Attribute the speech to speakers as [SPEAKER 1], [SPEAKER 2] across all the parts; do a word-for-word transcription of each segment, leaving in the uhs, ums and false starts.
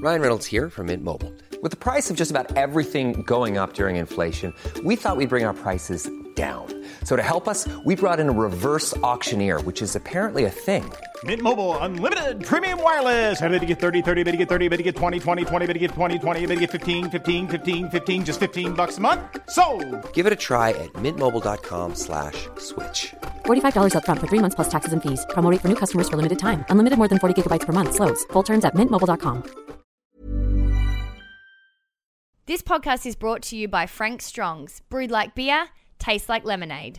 [SPEAKER 1] Ryan Reynolds here from Mint Mobile. With the price of just about everything going up during inflation, we thought we'd bring our prices down. So to help us, we brought in a reverse auctioneer, which is apparently a thing.
[SPEAKER 2] Mint Mobile Unlimited Premium Wireless. How to get thirty, thirty, how to get thirty, how to get twenty, twenty, twenty, how to get twenty, twenty, how to get fifteen, fifteen, fifteen, fifteen, just fifteen bucks a month? Sold!
[SPEAKER 1] Give it a try at mintmobile.com slash switch.
[SPEAKER 3] forty-five dollars up front for three months plus taxes and fees. Promo rate for new customers for limited time. Unlimited more than forty gigabytes per month. Slows full terms at mint mobile dot com.
[SPEAKER 4] This podcast is brought to you by Frank Strong's. Brewed like beer, tastes like lemonade.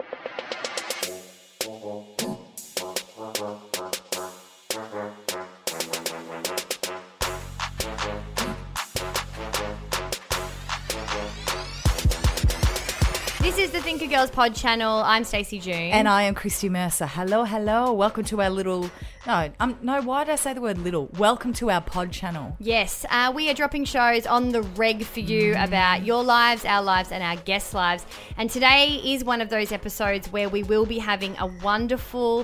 [SPEAKER 4] This is the Thinker Girls Pod channel. I'm Stacey June.
[SPEAKER 5] And I am Christy Mercer. Hello, hello. Welcome to our little... No, um, no. why did I say the word little? Welcome to our pod channel.
[SPEAKER 4] Yes, uh, we are dropping shows on the reg for you mm. about your lives, our lives, and our guests' lives. And today is one of those episodes where we will be having a wonderful,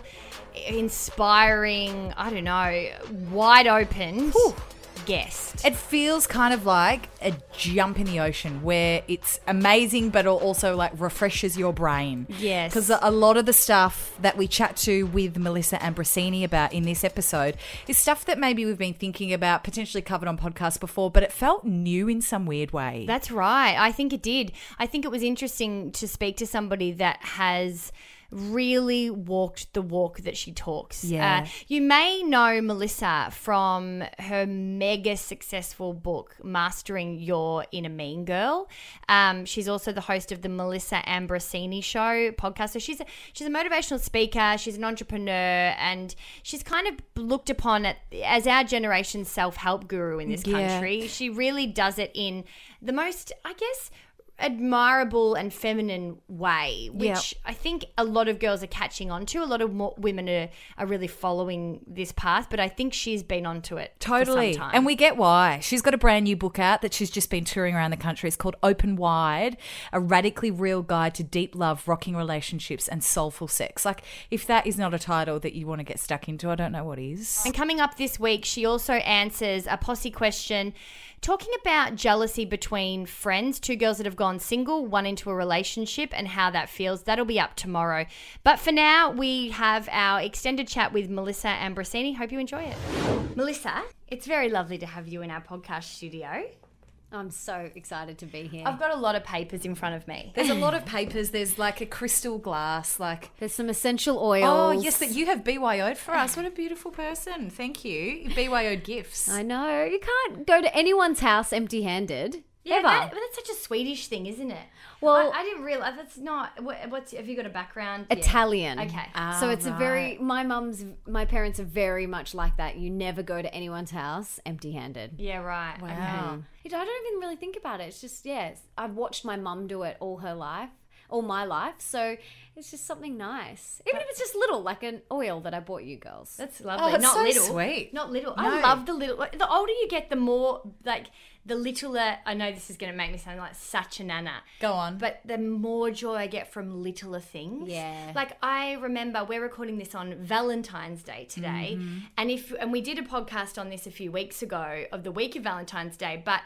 [SPEAKER 4] inspiring, I don't know, wide open... Whew. guest.
[SPEAKER 5] It feels kind of like a jump in the ocean where it's amazing but it also like refreshes your brain.
[SPEAKER 4] Yes.
[SPEAKER 5] Because a lot of the stuff that we chat to with Melissa Ambrosini about in this episode is stuff that maybe we've been thinking about, potentially covered on podcasts before, but it felt new in some weird way.
[SPEAKER 4] That's right. I think it did. I think it was interesting to speak to somebody that has really walked the walk that she talks.
[SPEAKER 5] Yeah.
[SPEAKER 4] Uh, you may know Melissa from her mega successful book, Mastering Your Inner Mean Girl. Um, she's also the host of the Melissa Ambrosini Show podcast. So she's a, she's a motivational speaker. She's an entrepreneur, and she's kind of looked upon it as our generation's self-help guru in this
[SPEAKER 5] Yeah.
[SPEAKER 4] country. She really does it in the most, I guess, admirable and feminine way, which
[SPEAKER 5] yep.
[SPEAKER 4] I think a lot of girls are catching on to. A lot of more women are, are really following this path, but I think she's been onto it
[SPEAKER 5] Totally.
[SPEAKER 4] for some time.
[SPEAKER 5] And we get why. She's got a brand new book out that she's just been touring around the country. It's called Open Wide, A Radically Real Guide to Deep Love, Rocking Relationships and Soulful Sex. Like, if that is not a title that you want to get stuck into, I don't know what is.
[SPEAKER 4] And coming up this week, she also answers a posse question talking about jealousy between friends, two girls that have gone single, one into a relationship, and how that feels. That'll be up tomorrow. But for now, we have our extended chat with Melissa Ambrosini. Hope you enjoy it. Melissa, it's very lovely to have you in our podcast studio.
[SPEAKER 6] I'm so excited to be here.
[SPEAKER 4] I've got a lot of papers in front of me.
[SPEAKER 5] There's a lot of papers. There's like a crystal glass, like...
[SPEAKER 6] There's some essential oils.
[SPEAKER 5] Oh, yes, that you have B Y O'd for us. What a beautiful person. Thank you. You B Y O'd gifts.
[SPEAKER 6] I know. You can't go to anyone's house empty-handed.
[SPEAKER 4] Yeah,
[SPEAKER 6] ever.
[SPEAKER 4] that, but that's such a Swedish thing, isn't it?
[SPEAKER 6] Well,
[SPEAKER 4] I, I didn't realize that's not. What, what's have you got a background?
[SPEAKER 6] Italian.
[SPEAKER 4] Yeah. Okay.
[SPEAKER 5] Ah,
[SPEAKER 6] so it's
[SPEAKER 5] right.
[SPEAKER 6] a very, my mum's, my parents are very much like that. You never go to anyone's house empty-handed.
[SPEAKER 4] Yeah, right.
[SPEAKER 5] Wow.
[SPEAKER 4] Okay.
[SPEAKER 6] You know, I don't even really think about it. It's just, yeah, it's, I've watched my mum do it all her life, all my life. So it's just something nice. Even if it's just little, like an oil that I bought you girls.
[SPEAKER 4] That's lovely.
[SPEAKER 5] Oh, it's
[SPEAKER 4] Not
[SPEAKER 5] so
[SPEAKER 4] little.
[SPEAKER 5] sweet.
[SPEAKER 4] Not little.
[SPEAKER 5] No.
[SPEAKER 4] I love the little. The older you get, the more like the littler. I know this is going to make me sound like such a nana.
[SPEAKER 5] Go on.
[SPEAKER 4] But the more joy I get from littler things.
[SPEAKER 6] Yeah.
[SPEAKER 4] Like I remember we're recording this on Valentine's Day today,
[SPEAKER 5] Mm-hmm.
[SPEAKER 4] and if and we did a podcast on this a few weeks ago of the week of Valentine's Day, but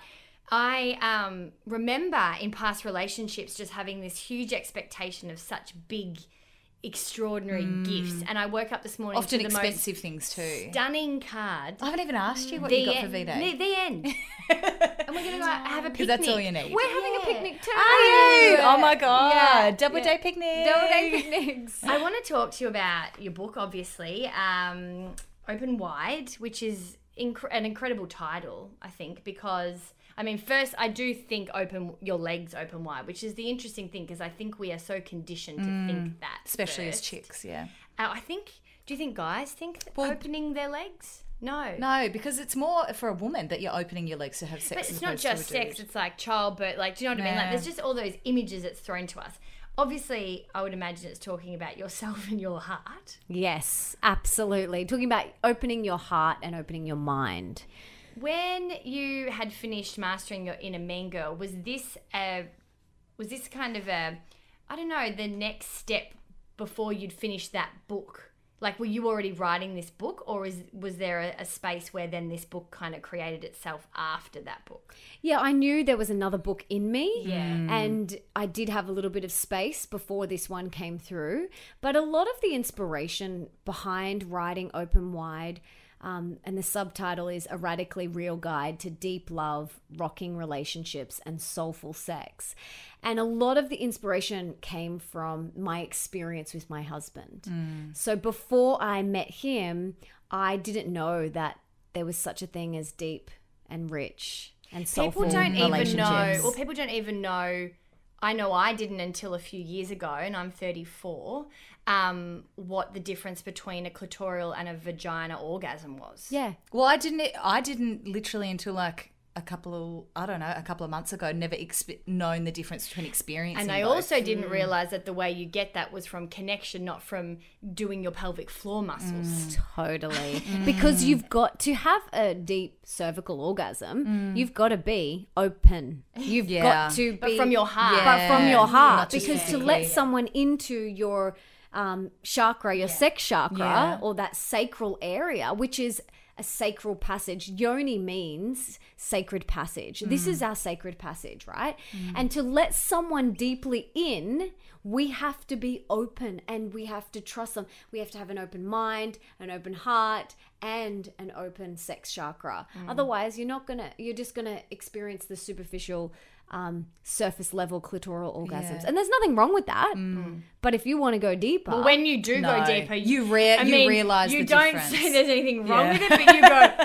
[SPEAKER 4] I um, remember in past relationships just having this huge expectation of such big, extraordinary gifts. And I woke up this morning
[SPEAKER 5] Often
[SPEAKER 4] to the
[SPEAKER 5] expensive
[SPEAKER 4] most
[SPEAKER 5] things too.
[SPEAKER 4] stunning card.
[SPEAKER 5] I haven't even asked you what
[SPEAKER 4] the
[SPEAKER 5] you got
[SPEAKER 4] end,
[SPEAKER 5] for V-Day.
[SPEAKER 4] The, the end. And we're going to go have a picnic.
[SPEAKER 5] Because that's all you need.
[SPEAKER 6] We're having
[SPEAKER 4] Yeah.
[SPEAKER 6] a picnic too.
[SPEAKER 5] Are you? Oh my God.
[SPEAKER 4] Yeah.
[SPEAKER 5] Double
[SPEAKER 4] Yeah.
[SPEAKER 5] day picnic.
[SPEAKER 6] Double day picnics.
[SPEAKER 4] I want to talk to you about your book, obviously, um, Open Wide, which is inc- an incredible title, I think, because... I mean, first, I do think open your legs open wide, which is the interesting thing because I think we are so conditioned to think that.
[SPEAKER 5] Especially as
[SPEAKER 4] first.
[SPEAKER 5] chicks, yeah.
[SPEAKER 4] Uh, I think, do you think guys think that
[SPEAKER 5] Well-
[SPEAKER 4] opening their legs? No.
[SPEAKER 5] No, because it's more for a woman that you're opening your legs to have sex.
[SPEAKER 4] But
[SPEAKER 5] as
[SPEAKER 4] it's not
[SPEAKER 5] opposed to a
[SPEAKER 4] just sex,
[SPEAKER 5] dude.
[SPEAKER 4] it's like childbirth, like, do you know what I mean? Like,
[SPEAKER 5] Yeah.
[SPEAKER 4] there's just all those images that's thrown to us. Obviously, I would imagine it's talking about yourself and your heart.
[SPEAKER 6] Yes, absolutely. Talking about opening your heart and opening your mind.
[SPEAKER 4] When you had finished Mastering Your Inner Mean Girl, was this a, was this kind of a, I don't know, the next step before you'd finished that book? Like, were you already writing this book, or is was there a, a space where then this book kind of created itself after that book?
[SPEAKER 6] Yeah, I knew there was another book in me.
[SPEAKER 4] Yeah.
[SPEAKER 6] And I did have a little bit of space before this one came through. But a lot of the inspiration behind writing Open Wide, um, and the subtitle is A Radically Real Guide to Deep Love, Rocking Relationships, and Soulful Sex. And a lot of the inspiration came from my experience with my husband. Mm. So before I met him, I didn't know that there was such a thing as deep and rich and soulful
[SPEAKER 4] People don't even
[SPEAKER 6] relationships.
[SPEAKER 4] know, well, people don't even know, I know I didn't until a few years ago, and I'm thirty-four, um, what the difference between a clitoral and a vagina orgasm was.
[SPEAKER 6] Yeah.
[SPEAKER 5] Well, I didn't. I didn't literally until like a couple of I don't know a couple of months ago. Never exp- known the difference between experience.
[SPEAKER 4] And I also didn't realize that the way you get that was from connection, not from doing your pelvic floor muscles.
[SPEAKER 6] Mm. Totally. Because you've got to have a deep cervical orgasm. Mm. You've got to be open. You've
[SPEAKER 5] Yeah.
[SPEAKER 6] got to be
[SPEAKER 4] But from your heart.
[SPEAKER 5] Yeah.
[SPEAKER 6] But from your heart.
[SPEAKER 5] Not just
[SPEAKER 6] Because to
[SPEAKER 5] physically.
[SPEAKER 6] let someone into your um, chakra, your sex chakra,
[SPEAKER 5] Yeah.
[SPEAKER 6] or that sacral area, which is a sacral passage. Yoni means sacred passage. This is our sacred passage, right? And to let someone deeply in, we have to be open and we have to trust them. We have to have an open mind, an open heart, and an open sex chakra. Otherwise, you're not gonna. You're just gonna experience the superficial, um, surface level clitoral orgasms,
[SPEAKER 5] Yeah.
[SPEAKER 6] and there's nothing wrong with that. But if you want to go deeper,
[SPEAKER 4] But when you do
[SPEAKER 5] No.
[SPEAKER 4] go deeper,
[SPEAKER 5] You rea-
[SPEAKER 4] I
[SPEAKER 5] you
[SPEAKER 4] mean,
[SPEAKER 5] realise
[SPEAKER 4] you
[SPEAKER 5] the
[SPEAKER 4] don't
[SPEAKER 5] difference.
[SPEAKER 4] say there's anything wrong
[SPEAKER 5] Yeah.
[SPEAKER 4] with it, but you go,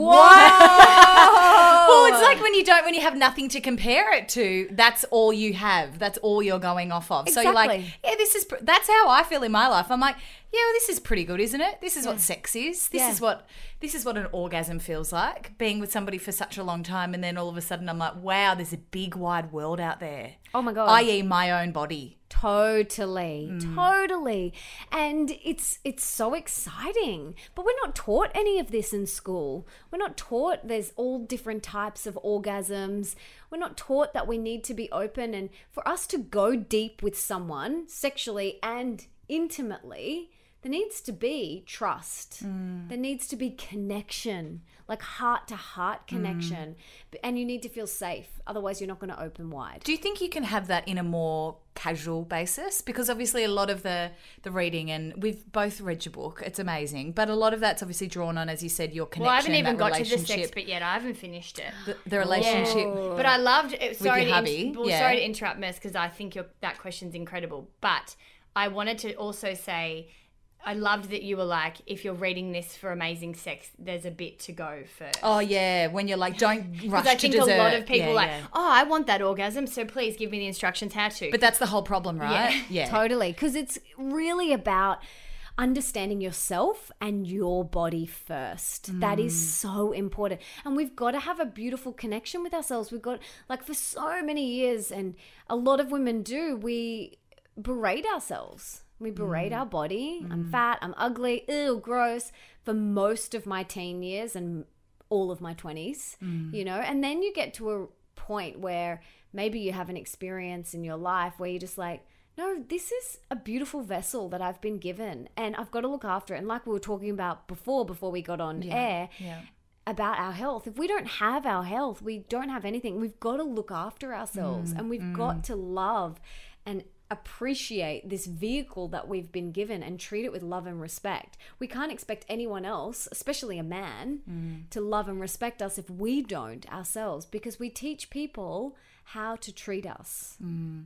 [SPEAKER 5] Well, it's like when you don't, when you have nothing to compare it to. That's all you have. That's all you're going off of. So you're like,
[SPEAKER 6] Exactly.
[SPEAKER 5] yeah, this is. pr- That's how I feel in my life. I'm like, yeah, well, this is pretty good, isn't it? This is what sex is. This
[SPEAKER 6] Yeah.
[SPEAKER 5] is what this is what an orgasm feels like. Being with somebody for such a long time, and then all of a sudden, I'm like, wow, there's a big wide world out there.
[SPEAKER 6] Oh my God.
[SPEAKER 5] that is my own body.
[SPEAKER 6] Totally, totally. And it's it's so exciting. But we're not taught any of this in school. We're not taught there's all different types of orgasms. We're not taught that we need to be open, and for us to go deep with someone sexually and intimately, there needs to be trust. There needs to be connection, like heart to heart connection. And you need to feel safe. Otherwise, you're not going to open wide.
[SPEAKER 5] Do you think you can have that in a more casual basis? Because obviously a lot of the, the reading, and we've both read your book, it's amazing, but a lot of that's obviously drawn on, as you said, your connection,
[SPEAKER 4] well, I haven't even
[SPEAKER 5] that
[SPEAKER 4] got to the
[SPEAKER 5] relationship,
[SPEAKER 4] sex bit yet. I haven't finished it.
[SPEAKER 5] the, the relationship.
[SPEAKER 4] But I loved it. Sorry,
[SPEAKER 5] your
[SPEAKER 4] to,
[SPEAKER 5] hubby,
[SPEAKER 4] in- well,
[SPEAKER 5] yeah.
[SPEAKER 4] sorry to interrupt, Mess, because I think your, that question's incredible. But I wanted to also say, I loved that you were like, if you're reading this for amazing sex, there's a bit to go first.
[SPEAKER 5] Oh yeah, when you're like, don't rush
[SPEAKER 4] Because I
[SPEAKER 5] to
[SPEAKER 4] think
[SPEAKER 5] dessert.
[SPEAKER 4] a lot of people
[SPEAKER 5] Yeah,
[SPEAKER 4] are like,
[SPEAKER 5] yeah.
[SPEAKER 4] oh, I want that orgasm, so please give me the instructions how to.
[SPEAKER 5] But that's the whole problem, right?
[SPEAKER 4] Yeah.
[SPEAKER 5] Yeah.
[SPEAKER 6] Totally. Because it's really about understanding yourself and your body first. That is so important. And we've got to have a beautiful connection with ourselves. We've got, like, for so many years, and a lot of women do, we berate ourselves. We berate our body. I'm fat, I'm ugly, ew, gross, for most of my teen years and all of my twenties, you know? And then you get to a point where maybe you have an experience in your life where you're just like, no, this is a beautiful vessel that I've been given and I've got to look after it. And like we were talking about before, before we got on air,
[SPEAKER 5] yeah.
[SPEAKER 6] about our health. If we don't have our health, we don't have anything. We've got to look after ourselves and we've got to love and appreciate this vehicle that we've been given and treat it with love and respect. We can't expect anyone else, especially a man, to love and respect us if we don't ourselves, because we teach people how to treat us.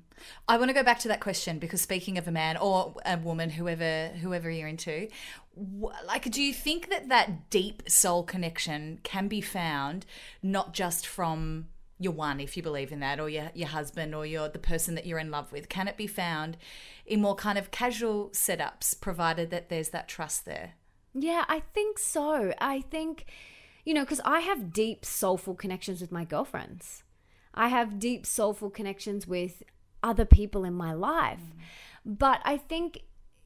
[SPEAKER 5] I want to go back to that question, because speaking of a man or a woman, whoever whoever you're into, wh- like, do you think that that deep soul connection can be found not just from your one, if you believe in that, or your your husband, or your the person that you're in love with? Can it be found in more kind of casual setups, provided that there's that trust there?
[SPEAKER 6] Yeah, I think so. I think, you know, because I have deep soulful connections with my girlfriends. I have deep soulful connections with other people in my life. But I think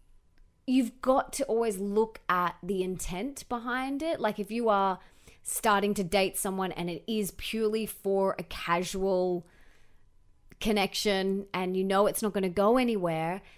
[SPEAKER 6] you've got to always look at the intent behind it. Like, if you are starting to date someone and it is purely for a casual connection and you know it's not going to go anywhere,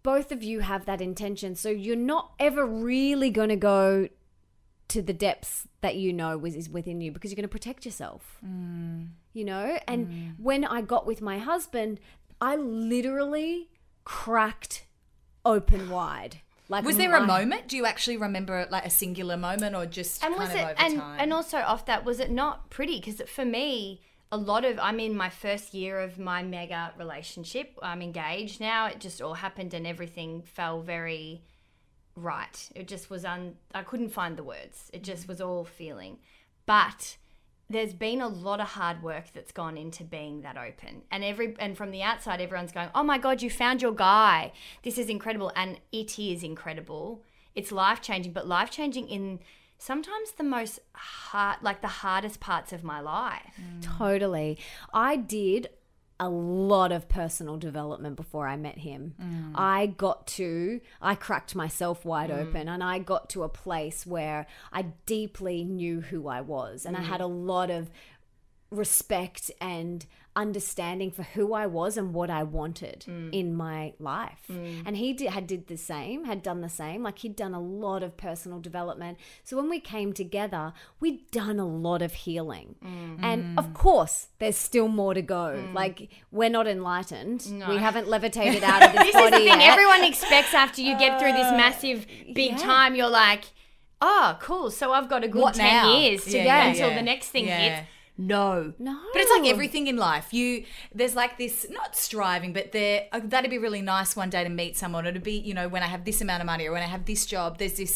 [SPEAKER 6] both of you have that intention. So you're not ever really going to go to the depths that you know is, is within you, because you're going to protect yourself. Mm. You know? And mm. when I got with my husband, I literally cracked open wide. Like,
[SPEAKER 5] was there
[SPEAKER 6] my,
[SPEAKER 5] a moment? Do you actually remember like a singular moment, or just
[SPEAKER 4] and
[SPEAKER 5] kind
[SPEAKER 4] was
[SPEAKER 5] of
[SPEAKER 4] it,
[SPEAKER 5] over
[SPEAKER 4] and,
[SPEAKER 5] time?
[SPEAKER 4] And also off that, was it not pretty? Because for me, a lot of, I'm in my first year of my mega relationship. I'm engaged now. It just all happened and everything fell very right. It just was, un, I couldn't find the words. It just was all feeling. But there's been a lot of hard work that's gone into being that open. And every and from the outside, everyone's going, oh my God, you found your guy. This is incredible. And it is incredible. It's life-changing, but life-changing in sometimes the most hard, like the hardest parts of my life.
[SPEAKER 6] Mm. Totally. I did a lot of personal development before I met him. Mm. I got to, I cracked myself wide mm. open, and I got to a place where I deeply knew who I was, and mm. I had a lot of respect and understanding for who I was and what I wanted mm. in my life. Mm. And he did, had did the same, had done the same. Like, he'd done a lot of personal development. So when we came together, we'd done a lot of healing. Mm. And of course, there's still more to go. Mm. Like, we're not enlightened. No. We haven't levitated out of this,
[SPEAKER 4] this
[SPEAKER 6] body
[SPEAKER 4] is the thing.
[SPEAKER 6] yet.
[SPEAKER 4] Everyone expects after you get through this massive, big
[SPEAKER 6] yeah.
[SPEAKER 4] time, you're like, oh, cool. So I've got a good
[SPEAKER 5] what
[SPEAKER 4] ten
[SPEAKER 5] now?
[SPEAKER 4] years to
[SPEAKER 5] yeah,
[SPEAKER 4] go
[SPEAKER 5] yeah,
[SPEAKER 4] until
[SPEAKER 5] yeah.
[SPEAKER 4] the next thing
[SPEAKER 5] yeah.
[SPEAKER 4] hits. No.
[SPEAKER 6] No.
[SPEAKER 5] But it's like everything in life. You there's like this, not striving, but there uh, that'd be really nice one day to meet someone, or to be, you know, when I have this amount of money, or when I have this job, there's this,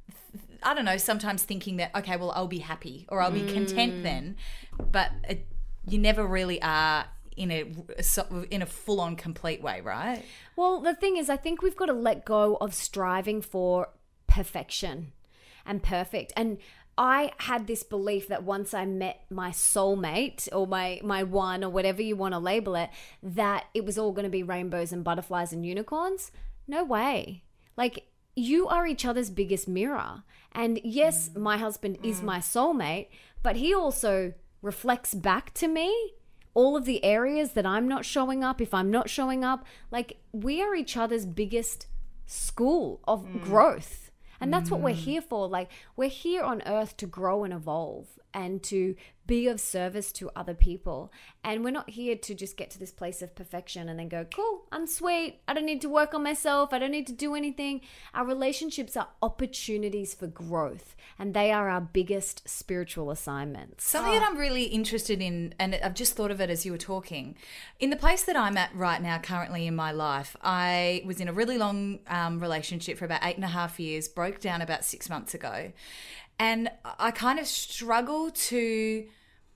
[SPEAKER 5] I don't know, sometimes thinking that, okay, well, I'll be happy, or I'll be mm. content then. But it, you never really are in a in a full-on complete way, right?
[SPEAKER 6] Well, the thing is, I think we've got to let go of striving for perfection and perfect. And I had this belief that once I met my soulmate, or my, my one, or whatever you want to label it, that it was all going to be rainbows and butterflies and unicorns. No way. Like, you are each other's biggest mirror. And yes, mm. my husband mm. is my soulmate, but he also reflects back to me all of the areas that I'm not showing up. If I'm not showing up, like, we are each other's biggest school of mm. growth. And that's what we're here for. Like, we're here on earth to grow and evolve and to be of service to other people. And we're not here to just get to this place of perfection and then go, cool, I'm sweet. I don't need to work on myself. I don't need to do anything. Our relationships are opportunities for growth, and they are our biggest spiritual assignments.
[SPEAKER 5] Something oh. that I'm really interested in, and I've just thought of it as you were talking. In the place that I'm at right now, currently in my life, I was in a really long um, relationship for about eight and a half years, broke down about six months ago. And I kind of struggle to,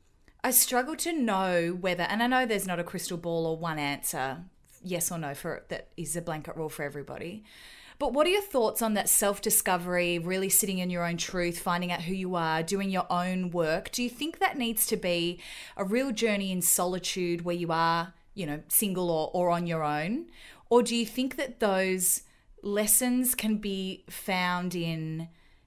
[SPEAKER 5] I struggle to know whether, and I know there's not a crystal ball or one answer, yes or no, for that is a blanket rule for everybody. But what are your thoughts on that self-discovery, really sitting in your own truth, finding out who you are, doing your own work? Do you think that needs to be a real journey in solitude where you are, you know, single or, or on your own? Or do you think that those lessons can be found in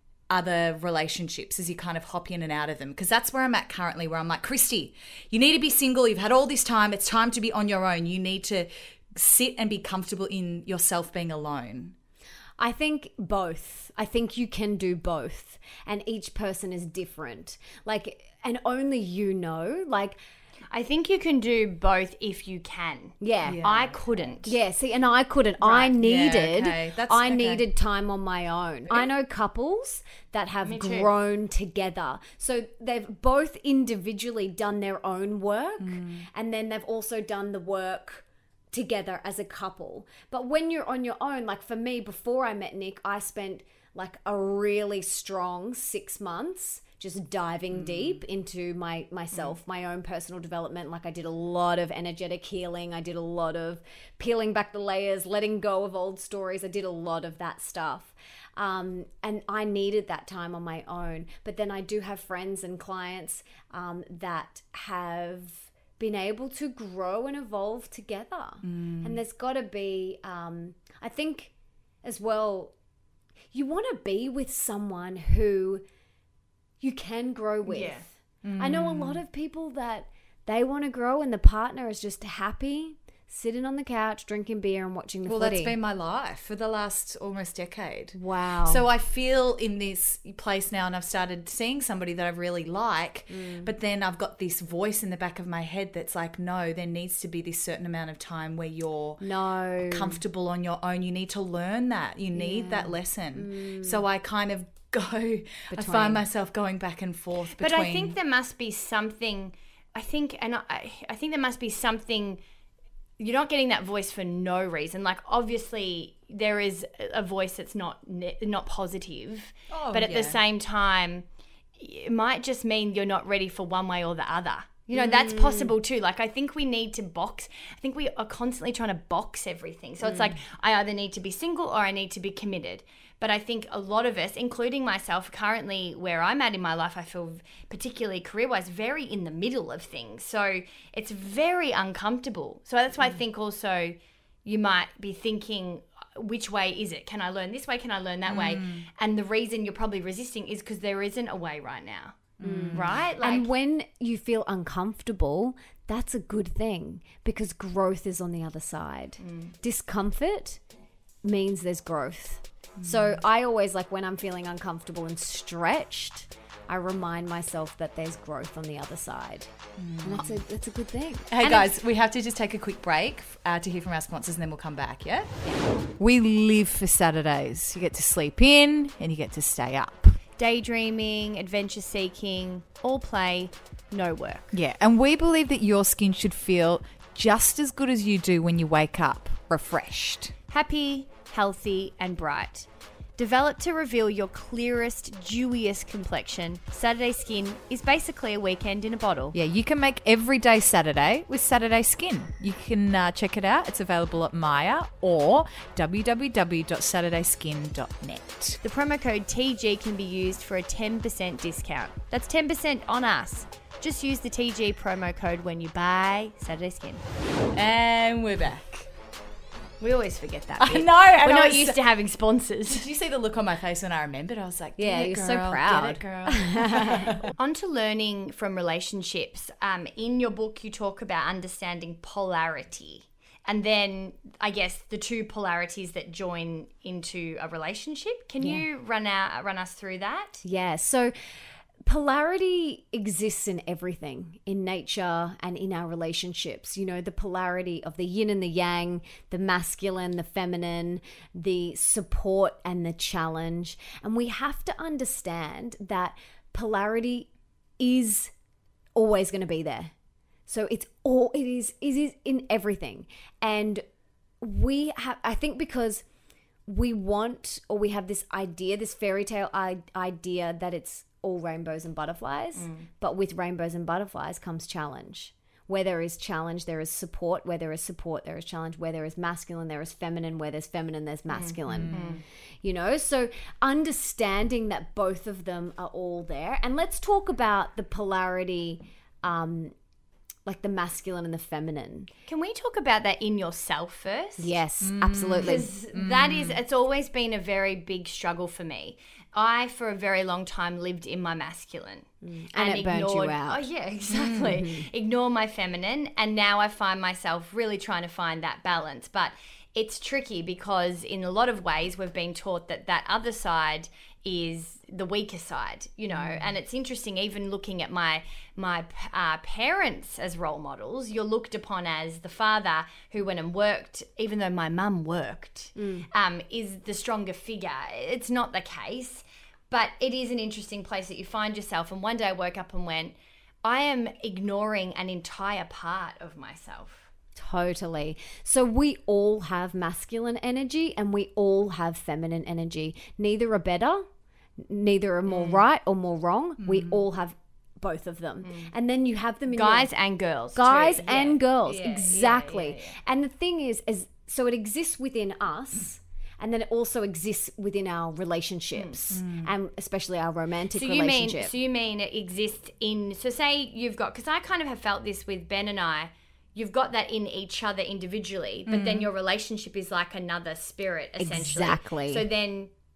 [SPEAKER 5] other relationships as you kind of hop in and out of them? Because that's where I'm at currently, where I'm like, Christy, you need to be single. You've had all this time. It's time to be on your own. You need to sit and be comfortable in yourself being alone.
[SPEAKER 6] I think both. I think you can do both. And each person is different. Like, and only you know, like,
[SPEAKER 4] I think you can do both if you can.
[SPEAKER 6] Yeah.
[SPEAKER 4] yeah. I couldn't.
[SPEAKER 6] Yeah, see, and I couldn't.
[SPEAKER 5] Right.
[SPEAKER 6] I needed
[SPEAKER 5] yeah, okay. That's,
[SPEAKER 6] I
[SPEAKER 5] okay.
[SPEAKER 6] needed time on my own. I know couples that have grown together. So they've both individually done their own work, mm. and then they've also done the work together as a couple. But when you're on your own, like for me, before I met Nick, I spent like a really strong six months just diving mm. deep into my myself, mm. my own personal development. Like, I did a lot of energetic healing. I did a lot of peeling back the layers, letting go of old stories. I did a lot of that stuff. Um, and I needed that time on my own. But then I do have friends and clients um, that have been able to grow and evolve together. Mm. And there's got to be, um, I think as well, you want to be with someone who you can grow with. Yeah. Mm. I know a lot of people that they want to grow and the partner is just happy sitting on the couch, drinking beer and watching the
[SPEAKER 5] Well,
[SPEAKER 6] footy.
[SPEAKER 5] that's been my life for the last almost decade.
[SPEAKER 6] Wow.
[SPEAKER 5] So I feel in this place now, and I've started seeing somebody that I really like,
[SPEAKER 6] Mm.
[SPEAKER 5] but then I've got this voice in the back of my head that's like, no, there needs to be this certain amount of time where you're
[SPEAKER 6] No.
[SPEAKER 5] comfortable on your own. You need to learn that. You need that lesson. So I kind of go, I find myself going back and forth between.
[SPEAKER 4] But I think there must be something, I think, and I, I think there must be something, you're not getting that voice for no reason. Like, obviously, there is a voice that's not ne- not positive,
[SPEAKER 5] Oh,
[SPEAKER 4] but at
[SPEAKER 5] yeah.
[SPEAKER 4] the same time, it might just mean you're not ready for one way or the other. You know, that's possible too. Like, I think we need to box. I think we are constantly trying to box everything. So it's like, I either need to be single or I need to be committed. But I think a lot of us, including myself, currently where I'm at in my life, I feel particularly career-wise very in the middle of things. So it's very uncomfortable. So that's why I think also you might be thinking, which way is it? Can I learn this way? Can I learn that way? And the reason you're probably resisting is because there isn't a way right now. Right? Like,
[SPEAKER 6] And when you feel uncomfortable, that's a good thing because growth is on the other side. Discomfort means there's growth. So I always, like, when I'm feeling uncomfortable and stretched, I remind myself that there's growth on the other side. And that's a, that's a good thing.
[SPEAKER 5] Hey
[SPEAKER 6] And
[SPEAKER 5] guys, we have to just take a quick break uh, to hear from our sponsors and then we'll come back, yeah? We live for Saturdays. You get to sleep in and you get to stay up.
[SPEAKER 4] daydreaming, adventure seeking, all play, no work.
[SPEAKER 5] Yeah, and we believe that your skin should feel just as good as you do when you wake up, refreshed.
[SPEAKER 4] Happy, healthy, and bright. Developed to reveal your clearest, dewiest complexion, Saturday Skin is basically a weekend in a bottle.
[SPEAKER 5] Yeah, you can make every day Saturday with Saturday Skin. You can uh, check it out. It's available at Maya or w w w dot saturday skin dot net.
[SPEAKER 4] The promo code T G can be used for a ten percent discount. That's ten percent on us. Just use the T G promo code when you buy Saturday Skin.
[SPEAKER 5] And we're back.
[SPEAKER 4] We always forget that
[SPEAKER 5] I
[SPEAKER 4] bit.
[SPEAKER 5] know, and
[SPEAKER 4] We're
[SPEAKER 5] I
[SPEAKER 4] not
[SPEAKER 5] was-
[SPEAKER 4] used to having sponsors.
[SPEAKER 5] Did you see the look on my face when I remembered? I was like, get
[SPEAKER 6] Yeah,
[SPEAKER 5] it,
[SPEAKER 6] you're
[SPEAKER 5] girl,
[SPEAKER 6] so proud.
[SPEAKER 5] Get it, girl.
[SPEAKER 4] On to learning from relationships. Um, in your book, you talk about understanding polarity. And then, I guess, the two polarities that join into a relationship. Can you run out, run us through that?
[SPEAKER 6] Yeah, so polarity exists in everything, in nature and in our relationships. You know, the polarity of the yin and the yang, the masculine, the feminine, the support and the challenge. And we have to understand that polarity is always going to be there. So it's all, it is, it is in everything. And we have, I think because we want, or we have this idea, this fairy tale I- idea that it's all rainbows and butterflies, but with rainbows and butterflies comes challenge. Where there is challenge, there is support. Where there is support, there is challenge. Where there is masculine, there is feminine. Where there's feminine, there's masculine. You know, so understanding that both of them are all there. And let's talk about the polarity, um, like the masculine and the feminine.
[SPEAKER 4] Can we talk about that in yourself first?
[SPEAKER 6] Yes, absolutely.
[SPEAKER 4] Because that is, it's always been a very big struggle for me. I, for a very long time, lived in my masculine.
[SPEAKER 6] And it burnt you out.
[SPEAKER 4] Oh, yeah, exactly. Ignore my feminine. And now I find myself really trying to find that balance. But it's tricky because in a lot of ways we've been taught that that other side is the weaker side, you know, and it's interesting even looking at my my uh, parents as role models. You're looked upon as the father who went and worked, even though my mum worked, um, is the stronger figure. It's not the case, but it is an interesting place that you find yourself. And one day I woke up and went, I am ignoring an entire part of myself.
[SPEAKER 6] Totally. So we all have masculine energy and we all have feminine energy. Neither are better, neither are more right or more wrong. We all have both of them. And then you have them in
[SPEAKER 4] Guys
[SPEAKER 6] your,
[SPEAKER 4] and girls.
[SPEAKER 6] guys
[SPEAKER 4] too.
[SPEAKER 6] and
[SPEAKER 4] Yeah.
[SPEAKER 6] girls.
[SPEAKER 4] Yeah, yeah,
[SPEAKER 6] exactly.
[SPEAKER 4] yeah, yeah.
[SPEAKER 6] And the thing is, is so it exists within us. And then it also exists within our relationships and especially our romantic
[SPEAKER 4] So you mean,
[SPEAKER 6] relationship.
[SPEAKER 4] so you mean it exists in, so say you've got, because I kind of have felt this with Ben and I, you've got that in each other individually, but then your relationship is like another spirit, essentially.
[SPEAKER 6] Exactly.
[SPEAKER 4] So then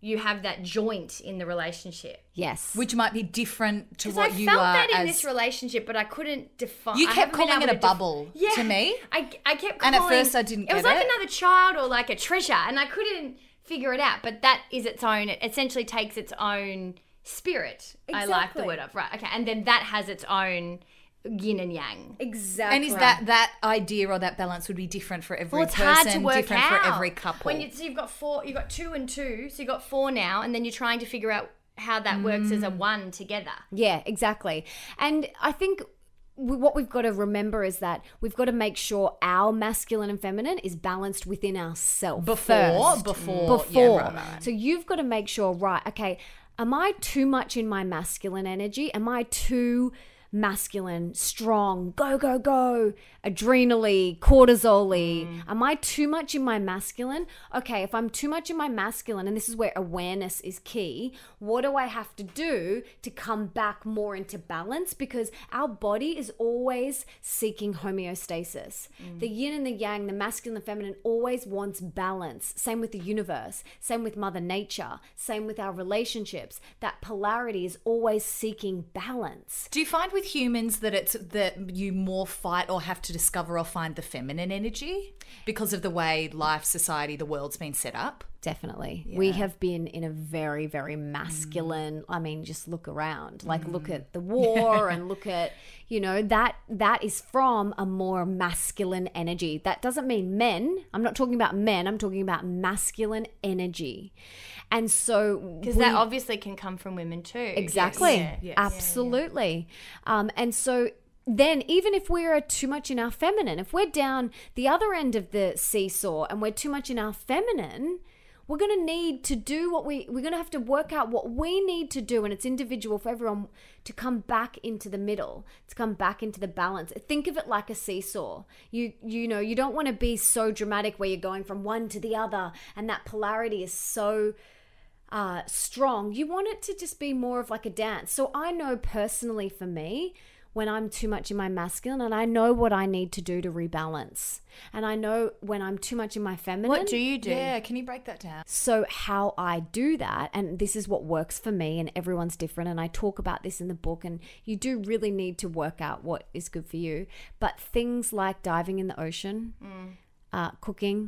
[SPEAKER 4] you have that joint in the relationship.
[SPEAKER 6] Yes.
[SPEAKER 5] Which might be different to
[SPEAKER 4] Because
[SPEAKER 5] what
[SPEAKER 4] I
[SPEAKER 5] you
[SPEAKER 4] felt
[SPEAKER 5] are
[SPEAKER 4] that in
[SPEAKER 5] as...
[SPEAKER 4] this relationship, but I couldn't define.
[SPEAKER 5] You
[SPEAKER 4] I
[SPEAKER 5] kept
[SPEAKER 4] haven't been
[SPEAKER 5] calling
[SPEAKER 4] able
[SPEAKER 5] it a
[SPEAKER 4] to def-
[SPEAKER 5] bubble
[SPEAKER 4] yeah,
[SPEAKER 5] to me.
[SPEAKER 4] I, I kept
[SPEAKER 5] And
[SPEAKER 4] calling...
[SPEAKER 5] at first I didn't
[SPEAKER 4] It was
[SPEAKER 5] get
[SPEAKER 4] like
[SPEAKER 5] it.
[SPEAKER 4] another child or like a treasure, and I couldn't figure it out. But that is its own... It essentially takes its own spirit. I like the
[SPEAKER 6] Exactly.
[SPEAKER 4] word of. Right, okay. And then that has its own yin and yang.
[SPEAKER 6] Exactly.
[SPEAKER 5] And is that that idea or that balance would be different for every
[SPEAKER 4] Well, it's
[SPEAKER 5] person,
[SPEAKER 4] hard to work
[SPEAKER 5] different
[SPEAKER 4] out.
[SPEAKER 5] for every couple?
[SPEAKER 4] When you, so you've got four, you've got two and two, so you've got four now, and then you're trying to figure out how that works as a
[SPEAKER 5] Mm.
[SPEAKER 4] one together.
[SPEAKER 6] Yeah, exactly. And I think w- what we've got to remember is that we've got to make sure our masculine and feminine is balanced within ourselves
[SPEAKER 5] Before,
[SPEAKER 6] first.
[SPEAKER 5] before,
[SPEAKER 6] before.
[SPEAKER 5] yeah, right, right, right.
[SPEAKER 6] So you've got to make sure, right? Okay, am I too much in my masculine energy? Am I too masculine, strong, go, go, go, adrenally, cortisol-y?
[SPEAKER 5] Mm.
[SPEAKER 6] Am I too much in my masculine? Okay, if I'm too much in my masculine, and this is where awareness is key, what do I have to do to come back more into balance? Because our body is always seeking homeostasis.
[SPEAKER 5] Mm.
[SPEAKER 6] The yin and the yang, the masculine and the feminine always wants balance. Same with the universe, same with Mother Nature, same with our relationships. That polarity is always seeking balance.
[SPEAKER 5] Do you find with humans that it's that you more fight or have to discover or find the feminine energy because of the way life, society, the world's been set up?
[SPEAKER 6] Definitely. We have been in a very, very masculine, I mean, just look around. Like look at the war and look at, you know, that that is from a more masculine energy. That doesn't mean men. I'm not talking about men. I'm talking about masculine energy. And so
[SPEAKER 4] Because that obviously can come from women too.
[SPEAKER 6] Exactly.
[SPEAKER 4] Yes.
[SPEAKER 5] Yes.
[SPEAKER 6] Absolutely. Um, and so then even if we're too much in our feminine, if we're down the other end of the seesaw and we're too much in our feminine, we're going to need to do what we, we're going to have to work out what we need to do. And it's individual for everyone to come back into the middle, to come back into the balance. Think of it like a seesaw. You, you know, you don't want to be so dramatic where you're going from one to the other and that polarity is so uh, strong. You want it to just be more of like a dance. So I know personally for me, when I'm too much in my masculine, and I know what I need to do to rebalance. And I know when I'm too much in my feminine.
[SPEAKER 4] What do you do?
[SPEAKER 5] Yeah, can you break that down?
[SPEAKER 6] So how I do that, and this is what works for me, and everyone's different, and I talk about this in the book, and you do really need to work out what is good for you. But things like diving in the ocean,
[SPEAKER 4] Mm.
[SPEAKER 6] uh, cooking,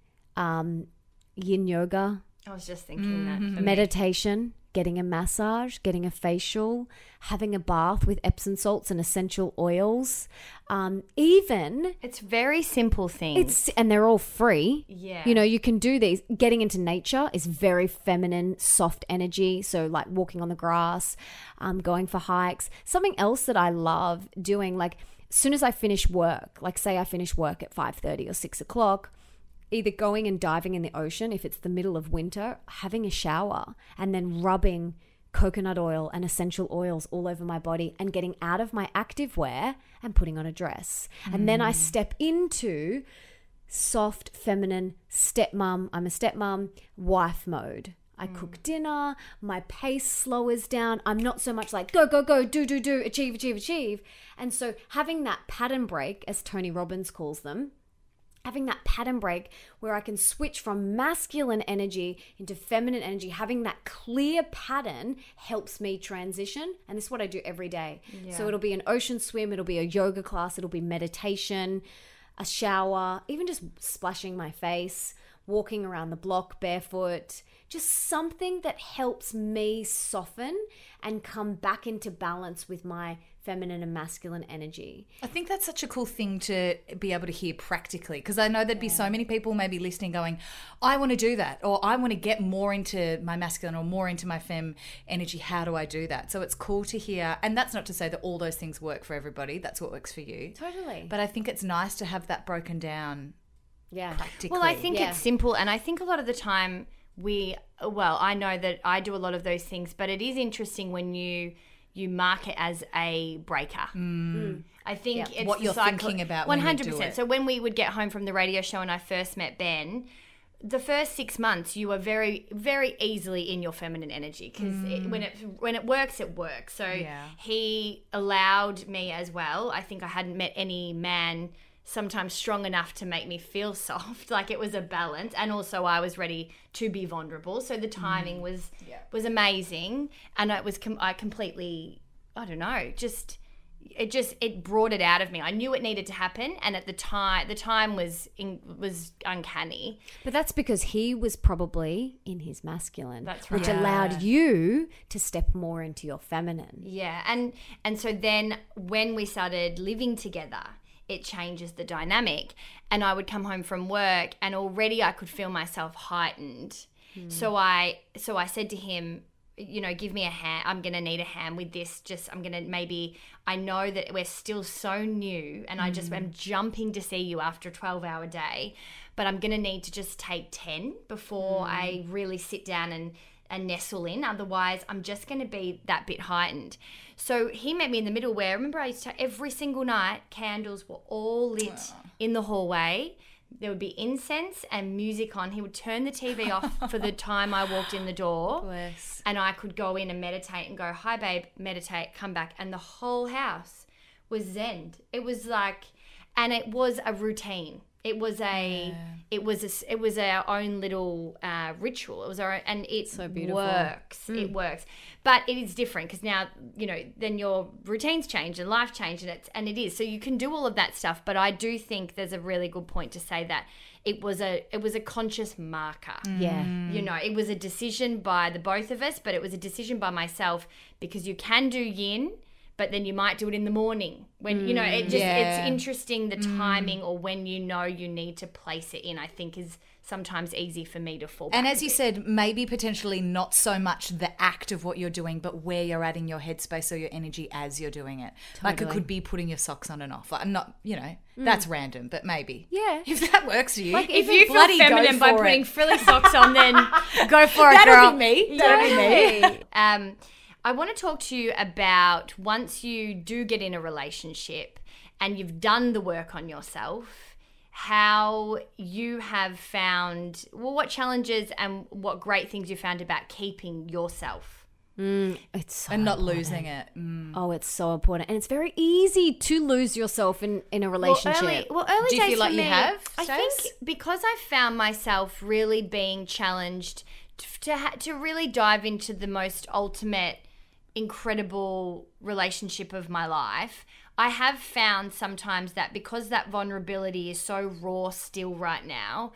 [SPEAKER 6] um, yin yoga,
[SPEAKER 4] I was just thinking that. For me.
[SPEAKER 6] meditation, getting a massage, getting a facial, having a bath with Epsom salts and essential oils, um, even
[SPEAKER 4] It's very simple things.
[SPEAKER 6] it's and they're all free.
[SPEAKER 4] Yeah.
[SPEAKER 6] You know, you can do these. Getting into nature is very feminine, soft energy. So like walking on the grass, um, going for hikes. Something else that I love doing, like as soon as I finish work, like say I finish work at five thirty or six o'clock, either going and diving in the ocean if it's the middle of winter, having a shower, and then rubbing coconut oil and essential oils all over my body and getting out of my active wear and putting on a dress. And then I step into soft, feminine stepmom, I'm a stepmom, wife mode. I cook dinner, my pace slowers down. I'm not so much like go, go, go, do, do, do, achieve, achieve, achieve. And so having that pattern break, as Tony Robbins calls them, having that pattern break where I can switch from masculine energy into feminine energy, having that clear pattern helps me transition. And this is what I do every day. So it'll be an ocean swim, it'll be a yoga class, it'll be meditation, a shower, even just splashing my face, walking around the block barefoot, just something that helps me soften and come back into balance with my feminine and masculine energy.
[SPEAKER 5] I think that's such a cool thing to be able to hear practically, because I know there'd be so many people maybe listening going, I want to do that, or I want to get more into my masculine or more into my femme energy. How do I do that? So it's cool to hear. And that's not to say that all those things work for everybody. That's what works for you.
[SPEAKER 6] Totally.
[SPEAKER 5] But I think it's nice to have that broken down
[SPEAKER 6] Yeah.
[SPEAKER 5] practically.
[SPEAKER 4] Well, I think
[SPEAKER 6] Yeah.
[SPEAKER 4] it's simple, and I think a lot of the time we, well, I know that I do a lot of those things, but it is interesting when you you mark it as a breaker. I think
[SPEAKER 6] Yeah.
[SPEAKER 4] it's
[SPEAKER 5] What
[SPEAKER 4] the
[SPEAKER 5] you're
[SPEAKER 4] cycle-
[SPEAKER 5] thinking about when you do
[SPEAKER 4] one hundred percent.
[SPEAKER 5] it.
[SPEAKER 4] So when we would get home from the radio show and I first met Ben, the first six months you were very, very easily in your feminine energy because it, when it when it works, it works. So
[SPEAKER 5] Yeah.
[SPEAKER 4] he allowed me as well. I think I hadn't met any man sometimes strong enough to make me feel soft. Like it was a balance, and also I was ready to be vulnerable. So the timing mm. was yeah. was amazing, and it was com- I completely I don't know just. It just it brought it out of me. I knew it needed to happen, and at the time, the time was in, was uncanny.
[SPEAKER 6] But that's because he was probably in his masculine,
[SPEAKER 4] that's right.
[SPEAKER 6] which
[SPEAKER 4] yeah.
[SPEAKER 6] allowed you to step more into your feminine.
[SPEAKER 4] Yeah, and and so then when we started living together, it changes the dynamic. And I would come home from work, and already I could feel myself heightened. Mm. So I so I said to him, you know, give me a hand. I'm going to need a hand with this. Just, I'm going to maybe, I know that we're still so new, and mm. I just am jumping to see you after a twelve hour day, but I'm going to need to just take ten before mm. I really sit down and, and nestle in. Otherwise, I'm just going to be that bit heightened. So he met me in the middle where, I remember I used to, every single night, candles were all lit oh. in the hallway. There would be incense and music on. He would turn the T V off for the time I walked in the door.
[SPEAKER 5] Bless.
[SPEAKER 4] And I could go in and meditate and go, hi, babe, meditate, come back. And the whole house was zen. It was like, and it was a routine. It was a, yeah. it was a, it was our own little uh, ritual. It was our own, and it
[SPEAKER 6] so beautiful.
[SPEAKER 4] works. Mm. It works, but it is different because now you know. Then your routines change and life change, and it's and it is. So you can do all of that stuff, but I do think there's a really good point to say that it was a it was a conscious marker.
[SPEAKER 6] Mm. Yeah,
[SPEAKER 4] you know, it was a decision by the both of us, but it was a decision by myself because you can do yin. But then you might do it in the morning when, mm, you know, it just,
[SPEAKER 5] yeah.
[SPEAKER 4] it's interesting the timing mm. or when you know you need to place it in, I think is sometimes easy for me to fall back.
[SPEAKER 5] And as you said, maybe potentially not so much the act of what you're doing, but where you're at in your headspace or your energy as you're doing it. Totally. Like it could be putting your socks on and off. Like, I'm not, you know, mm. that's random, but maybe.
[SPEAKER 6] Yeah.
[SPEAKER 5] If that works for you.
[SPEAKER 4] Like if you feel feminine by putting frilly socks on, then go for it,
[SPEAKER 5] That'll
[SPEAKER 4] girl.
[SPEAKER 5] That'll be me. That'll
[SPEAKER 4] yeah.
[SPEAKER 5] be me.
[SPEAKER 4] Um, I want to talk to you about once you do get in a relationship and you've done the work on yourself, how you have found, well, what challenges and what great things you found about keeping yourself.
[SPEAKER 6] Mm, it's so
[SPEAKER 5] and not
[SPEAKER 6] important.
[SPEAKER 5] losing it. Mm.
[SPEAKER 6] Oh, it's so important. And it's very easy to lose yourself in, in a relationship.
[SPEAKER 4] Well, early, well, early
[SPEAKER 5] do you
[SPEAKER 4] days
[SPEAKER 5] feel like
[SPEAKER 4] for
[SPEAKER 5] you
[SPEAKER 4] me,
[SPEAKER 5] have,
[SPEAKER 4] I
[SPEAKER 5] Shaz?
[SPEAKER 4] think because I found myself really being challenged to, to, ha- to really dive into the most ultimate incredible relationship of my life, I have found sometimes that because that vulnerability is so raw still right now,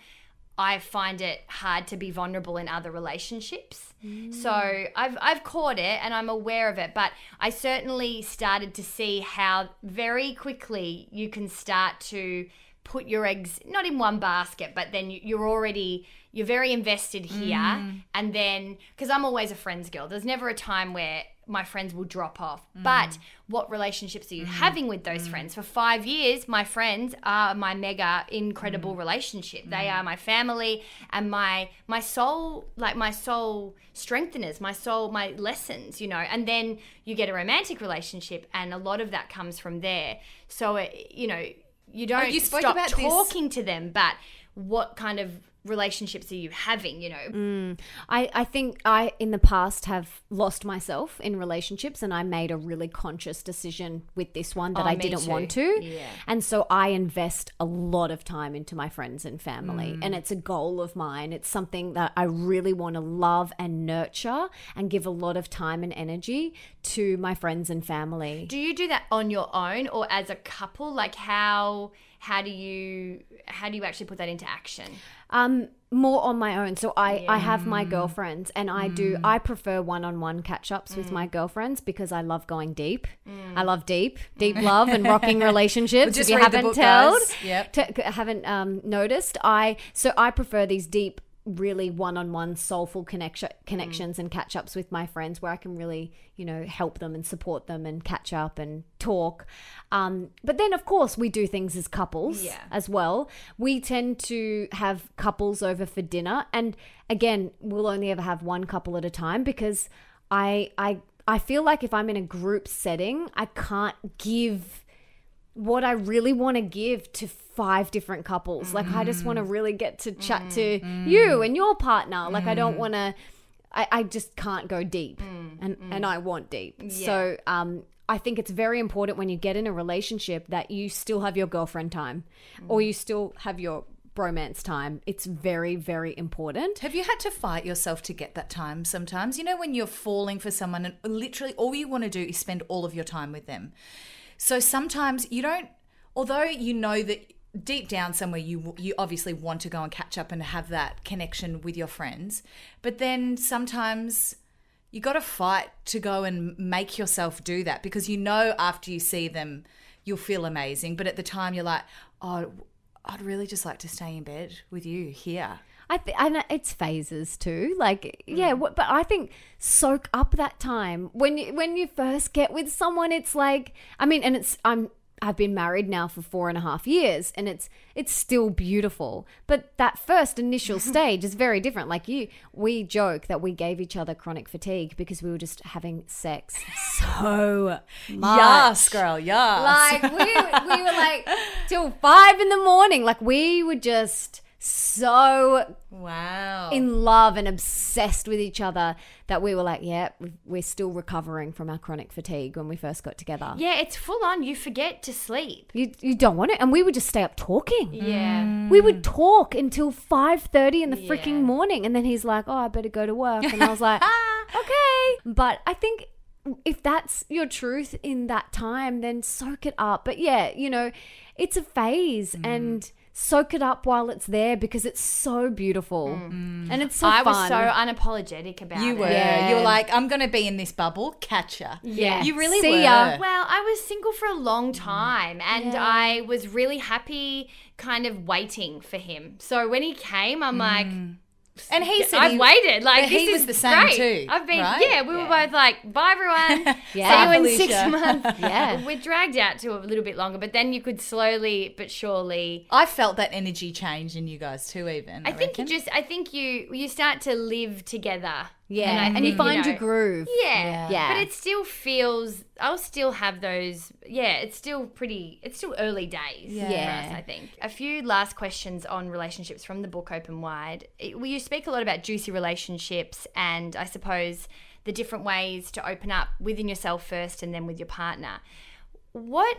[SPEAKER 4] I find it hard to be vulnerable in other relationships. Mm. So I've I've caught it and I'm aware of it, but I certainly started to see how very quickly you can start to put your eggs not in one basket, but then you, you're already you're very invested here, mm. and then because I'm always a friends girl, there's never a time where my friends will drop off. Mm. But what relationships are you mm. having with those mm. friends? For five years, my friends are my mega incredible mm. relationship. Mm. They are my family and my my soul, like my soul strengtheners, my soul, my lessons, you know. And then you get a romantic relationship, and a lot of that comes from there. So, it, you know, you don't
[SPEAKER 5] oh, you spoke
[SPEAKER 4] stop
[SPEAKER 5] about
[SPEAKER 4] talking
[SPEAKER 5] this.
[SPEAKER 4] to them, but what kind of relationships are you having, you know?
[SPEAKER 6] Mm. I, I think I, in the past, have lost myself in relationships, and I made a really conscious decision with this one that
[SPEAKER 4] oh,
[SPEAKER 6] I
[SPEAKER 4] me
[SPEAKER 6] didn't
[SPEAKER 4] too.
[SPEAKER 6] want to.
[SPEAKER 4] Yeah.
[SPEAKER 6] And so I invest a lot of time into my friends and family,
[SPEAKER 4] Mm.
[SPEAKER 6] and it's a goal of mine. It's something that I really want to love and nurture and give a lot of time and energy to my friends and family.
[SPEAKER 4] Do you do that on your own or as a couple? Like how how do you how do you actually put that into action?
[SPEAKER 6] Um, more on my own. So I,
[SPEAKER 4] Yeah.
[SPEAKER 6] I have my girlfriends, and I do, I prefer one-on-one catch-ups with my girlfriends because I love going deep. I love deep, deep love and rocking relationships.
[SPEAKER 5] Well, just
[SPEAKER 6] if you
[SPEAKER 5] read the
[SPEAKER 6] haven't
[SPEAKER 5] book,
[SPEAKER 6] told,
[SPEAKER 5] guys. Yep.
[SPEAKER 6] t- haven't um, noticed, I, so I prefer these deep, really one-on-one soulful connection connections mm. and catch-ups with my friends where I can really, you know, help them and support them and catch up and talk. Um, but then, of course, we do things as couples
[SPEAKER 4] Yeah.
[SPEAKER 6] as well. We tend to have couples over for dinner, and again, we'll only ever have one couple at a time because I I I feel like if I'm in a group setting, I can't give what I really want to give to five different couples. Like, I just want to really get to chat mm. to mm. you and your partner. Like, mm. I don't want to, I, I just can't go deep, mm. and, mm. and I want deep.
[SPEAKER 4] Yeah.
[SPEAKER 6] So um, I think it's very important when you get in a relationship that you still have your girlfriend time mm. or you still have your bromance time. It's very, very important.
[SPEAKER 5] Have you had to fight yourself to get that time sometimes? You know, when you're falling for someone and literally all you want to do is spend all of your time with them. So sometimes you don't, although you know that deep down somewhere you you obviously want to go and catch up and have that connection with your friends, but then sometimes you got to fight to go and make yourself do that, because you know after you see them you'll feel amazing, but at the time you're like, oh, I'd really just like to stay in bed with you here.
[SPEAKER 6] I th- I know it's phases too. Like, yeah, w- but I think soak up that time. When you, when you first get with someone, it's like, I mean, and it's, I'm, I've been married now for four and a half years and it's, it's still beautiful. But that first initial stage is very different. Like you, we joke that we gave each other chronic fatigue because we were just having sex so much.
[SPEAKER 5] Yes, girl, yes.
[SPEAKER 6] Like we, we were like till five in the morning. Like we were just so
[SPEAKER 5] wow
[SPEAKER 6] in love and obsessed with each other that we were like, yeah, we're still recovering from our chronic fatigue when we first got together.
[SPEAKER 4] Yeah, it's full on. You forget to sleep.
[SPEAKER 6] You you don't want it. And we would just stay up talking.
[SPEAKER 4] Yeah.
[SPEAKER 6] We would talk until five thirty in the
[SPEAKER 4] Yeah.
[SPEAKER 6] freaking morning. And then he's like, oh, I better go to work. And I was like, okay. But I think if that's your truth in that time, then soak it up. But yeah, you know, it's a phase mm. and soak it up while it's there because it's so beautiful mm. and it's so
[SPEAKER 4] I
[SPEAKER 6] fun.
[SPEAKER 4] was so unapologetic about
[SPEAKER 5] you
[SPEAKER 4] it.
[SPEAKER 5] were
[SPEAKER 6] Yeah.
[SPEAKER 5] you were like, I'm gonna be in this bubble, catch ya.
[SPEAKER 6] Yeah.
[SPEAKER 5] You really
[SPEAKER 6] See
[SPEAKER 5] were.
[SPEAKER 6] ya.
[SPEAKER 4] Well, I was single for a long time and
[SPEAKER 6] Yeah.
[SPEAKER 4] I was really happy kind of waiting for him. So when he came, I'm like,
[SPEAKER 5] And he said
[SPEAKER 4] I've
[SPEAKER 5] he,
[SPEAKER 4] waited. Like
[SPEAKER 5] but
[SPEAKER 4] this
[SPEAKER 5] he
[SPEAKER 4] is
[SPEAKER 5] was the same
[SPEAKER 4] great.
[SPEAKER 5] too.
[SPEAKER 4] I've been
[SPEAKER 5] right?
[SPEAKER 4] yeah. We were both like, bye everyone.
[SPEAKER 6] Yeah.
[SPEAKER 4] See you in
[SPEAKER 5] Felicia.
[SPEAKER 4] six months.
[SPEAKER 6] Yeah.
[SPEAKER 4] We're dragged out to a little bit longer, but then you could slowly but surely.
[SPEAKER 5] I felt that energy change in you guys too. Even
[SPEAKER 4] I,
[SPEAKER 5] I,
[SPEAKER 4] think
[SPEAKER 5] reckon.
[SPEAKER 4] you just. I think you you start to live together.
[SPEAKER 6] Yeah.
[SPEAKER 4] And, I
[SPEAKER 6] And,
[SPEAKER 4] think,
[SPEAKER 6] you find
[SPEAKER 4] know,
[SPEAKER 6] your groove.
[SPEAKER 4] Yeah.
[SPEAKER 6] Yeah.
[SPEAKER 4] But it still feels, I'll still have those, yeah, it's still pretty, it's still early days
[SPEAKER 5] Yeah.
[SPEAKER 6] Yeah.
[SPEAKER 4] for us, I think. A few last questions on relationships from the book Open Wide. It- well, you speak a lot about juicy relationships and I suppose the different ways to open up within yourself first and then with your partner. What,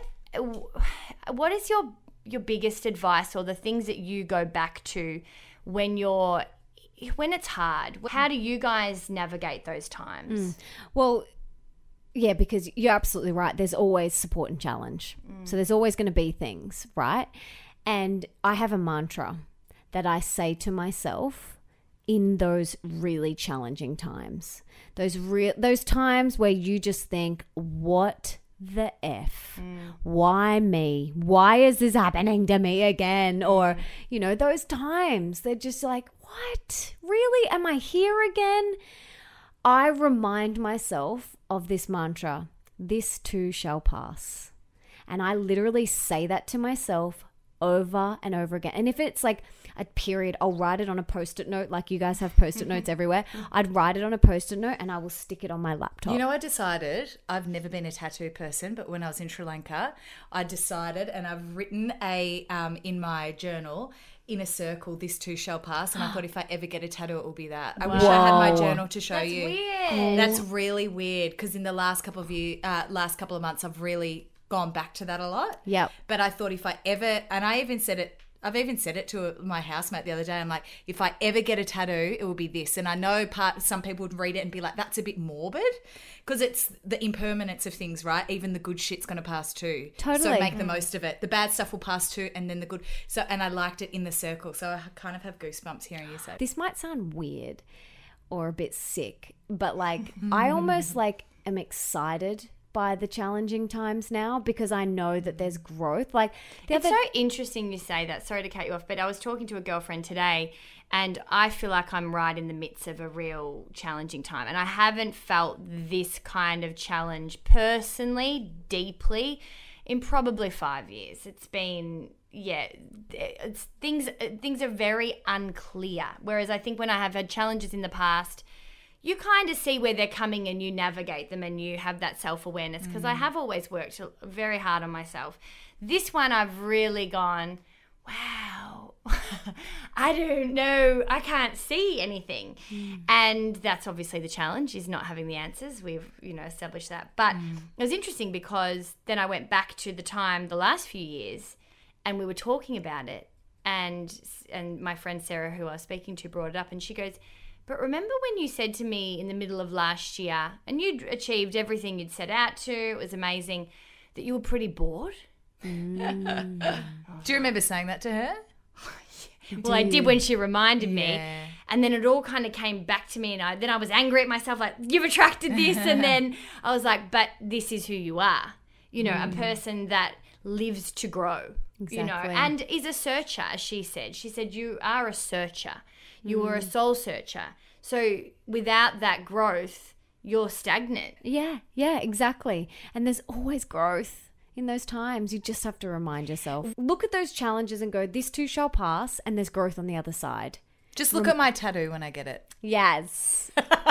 [SPEAKER 4] what is your, your biggest advice or the things that you go back to when you're when it's hard? How do you guys navigate those times?
[SPEAKER 6] Mm. Well, yeah, because you're absolutely right. There's always support and challenge. Mm. So there's always going to be things, right? And I have a mantra that I say to myself in those really challenging times. Those real those times where you just think, what the F? Mm. Why me? Why is this happening to me again? Or, you know, those times they're just like, what? Really? Am I here again? I remind myself of this mantra, this too shall pass. And I literally say that to myself over and over again. And if it's like a period, I'll write it on a post-it note, like you guys have post-it notes everywhere. I'd write it on a post-it note and I will stick it on my laptop.
[SPEAKER 5] You know, I decided, I've never been a tattoo person, but when I was in Sri Lanka, I decided, and I've written a um, in my journal, in a circle, this too shall pass. And I thought if I ever get a tattoo, it will be that. I wish I had my
[SPEAKER 6] Whoa.
[SPEAKER 5] journal to show
[SPEAKER 4] That's
[SPEAKER 5] you.
[SPEAKER 4] weird.
[SPEAKER 5] That's really weird because in the last couple of year, uh, last couple of months, I've really gone back to that a lot.
[SPEAKER 6] Yep.
[SPEAKER 5] But I thought if I ever, and I even said it, I've even said it to my housemate the other day. I'm like, if I ever get a tattoo, it will be this. And I know part some people would read it and be like, that's a bit morbid, because it's the impermanence of things, right? Even the good shit's going to pass too.
[SPEAKER 6] Totally.
[SPEAKER 5] So make the most of it. The bad stuff will pass too, and then the good. So, and I liked it in the circle. So I kind of have goosebumps hearing you say.
[SPEAKER 6] This might sound weird or a bit sick, but like I almost like am excited by the challenging times now because I know that there's growth. Like the
[SPEAKER 4] It's
[SPEAKER 6] other
[SPEAKER 4] so interesting you say that. Sorry to cut you off, but I was talking to a girlfriend today and I feel like I'm right in the midst of a real challenging time. And I haven't felt this kind of challenge personally, deeply, in probably five years. It's been, yeah, it's things things are very unclear. Whereas I think when I have had challenges in the past, you kind of see where they're coming and you navigate them and you have that self-awareness, because mm. I have always worked very hard on myself. This one I've really gone, wow, I don't know. I can't see anything. Mm. And that's obviously the challenge, is not having the answers. We've, you know, established that. But mm. it was interesting because then I went back to the time the last few years and we were talking about it. And and my friend Sarah, who I was speaking to, brought it up and she goes, but remember when you said to me in the middle of last year, and you'd achieved everything you'd set out to, it was amazing, that you were pretty bored?
[SPEAKER 5] Mm. Do you remember saying that to her?
[SPEAKER 4] Well, I did when she reminded me.
[SPEAKER 5] Yeah.
[SPEAKER 4] And then it all kind of came back to me and I then I was angry at myself, like, you've attracted this. And then I was like, but this is who you are. You know, mm. a person that lives to grow, exactly. you know, and is a searcher, as she said. She said, you are a searcher. You mm. are a soul searcher. So without that growth, you're stagnant.
[SPEAKER 6] Yeah, yeah, exactly. And there's always growth. In those times, you just have to remind yourself. Look at those challenges and go, this too shall pass, and there's growth on the other side.
[SPEAKER 5] Just look Rem- at my tattoo when I get it.
[SPEAKER 6] Yes.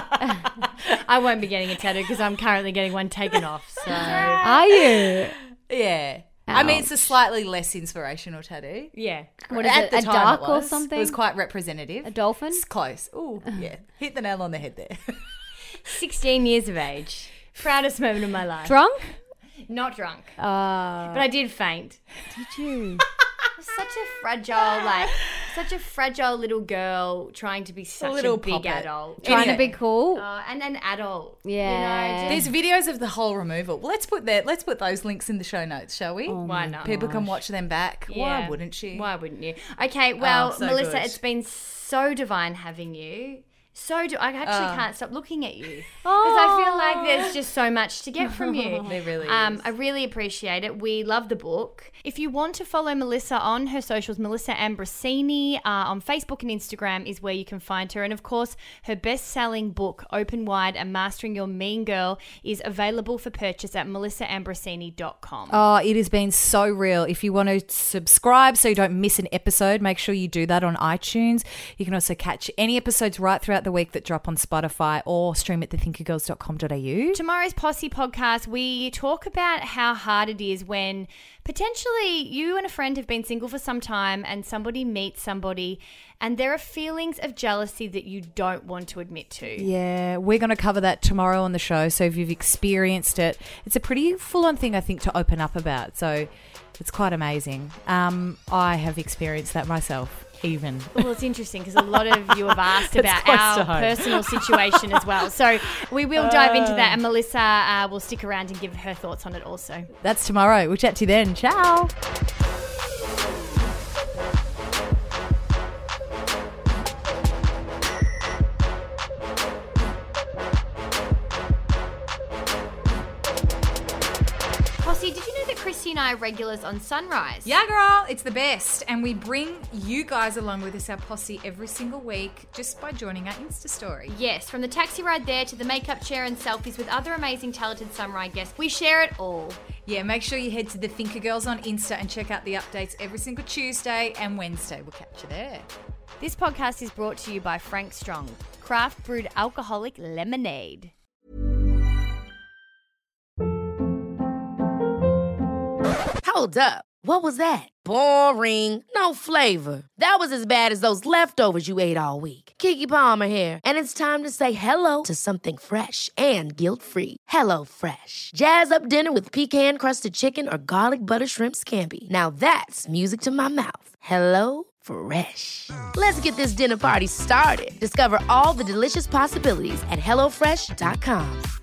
[SPEAKER 4] I won't be getting a tattoo because I'm currently getting one taken off. So,
[SPEAKER 6] are you?
[SPEAKER 5] Yeah. Ouch. I mean, it's a slightly less inspirational tattoo.
[SPEAKER 4] Yeah.
[SPEAKER 5] What is At it? The a time duck it was, or
[SPEAKER 6] something?
[SPEAKER 5] It was quite representative.
[SPEAKER 6] A dolphin?
[SPEAKER 5] It's close. Ooh, yeah. Hit the nail on the head there.
[SPEAKER 4] sixteen years of age. Proudest moment of my life.
[SPEAKER 6] Drunk?
[SPEAKER 4] Not drunk,
[SPEAKER 6] uh,
[SPEAKER 4] but I did faint.
[SPEAKER 6] Did you?
[SPEAKER 4] I was such a fragile, like, such a fragile little girl trying to be such a, little a big puppet. adult.
[SPEAKER 6] Trying
[SPEAKER 4] anyway.
[SPEAKER 6] to be cool.
[SPEAKER 4] Uh, and an adult.
[SPEAKER 6] Yeah.
[SPEAKER 4] You know,
[SPEAKER 5] just... There's videos of the whole removal. Let's put that. Let's put those links in the show notes, shall we?
[SPEAKER 6] Oh
[SPEAKER 4] Why not?
[SPEAKER 5] People
[SPEAKER 6] gosh.
[SPEAKER 5] can watch them back.
[SPEAKER 4] Yeah.
[SPEAKER 5] Why wouldn't you?
[SPEAKER 4] Why wouldn't you? Okay, well,
[SPEAKER 5] oh, so
[SPEAKER 4] Melissa,
[SPEAKER 5] good.
[SPEAKER 4] it's been so divine having you. So do I actually
[SPEAKER 5] oh.
[SPEAKER 4] can't stop looking at you because I feel like there's just so much to get from you.
[SPEAKER 5] There really
[SPEAKER 4] um,
[SPEAKER 5] is.
[SPEAKER 4] I really appreciate it. We love the book. If you want to follow Melissa on her socials, Melissa Ambrosini uh, on Facebook and Instagram is where you can find her. And of course, her best-selling book, Open Wide and Mastering Your Mean Girl, is available for purchase at melissa ambrosini dot com.
[SPEAKER 5] Oh, it has been so real. If you want to subscribe so you don't miss an episode, make sure you do that on iTunes. You can also catch any episodes right throughout the week that drop on Spotify or stream at the thinker girls dot com dot a u.
[SPEAKER 4] Tomorrow's Posse podcast, we talk about how hard it is when potentially you and a friend have been single for some time and somebody meets somebody and there are feelings of jealousy that you don't want to admit to.
[SPEAKER 5] Yeah, we're going to cover that tomorrow on the show. So if you've experienced it, it's a pretty full-on thing, I think, to open up about. So it's quite amazing. Um, I have experienced that myself. Even.
[SPEAKER 4] Well, it's interesting because a lot of you have asked about our personal situation as well. So we will dive into that and Melissa uh, will stick around and give her thoughts on it also.
[SPEAKER 5] That's tomorrow. We'll chat to you then. Ciao.
[SPEAKER 4] Posse, did you know that Christy and I are regulars on Sunrise?
[SPEAKER 5] Yeah, girl, it's the best. And we bring you guys along with us, our posse, every single week just by joining our Insta story.
[SPEAKER 4] Yes, from the taxi ride there to the makeup chair and selfies with other amazing talented Sunrise guests, we share it all.
[SPEAKER 5] Yeah, make sure you head to the Thinker Girls on Insta and check out the updates every single Tuesday and Wednesday. We'll catch you there.
[SPEAKER 4] This podcast is brought to you by Frank Strong, craft brewed alcoholic lemonade.
[SPEAKER 7] Hold up. What was that? Boring. No flavor. That was as bad as those leftovers you ate all week. Keke Palmer here. And it's time to say hello to something fresh and guilt-free. Hello Fresh. Jazz up dinner with pecan-crusted chicken or garlic butter shrimp scampi. Now that's music to my mouth. Hello Fresh. Let's get this dinner party started. Discover all the delicious possibilities at hello fresh dot com.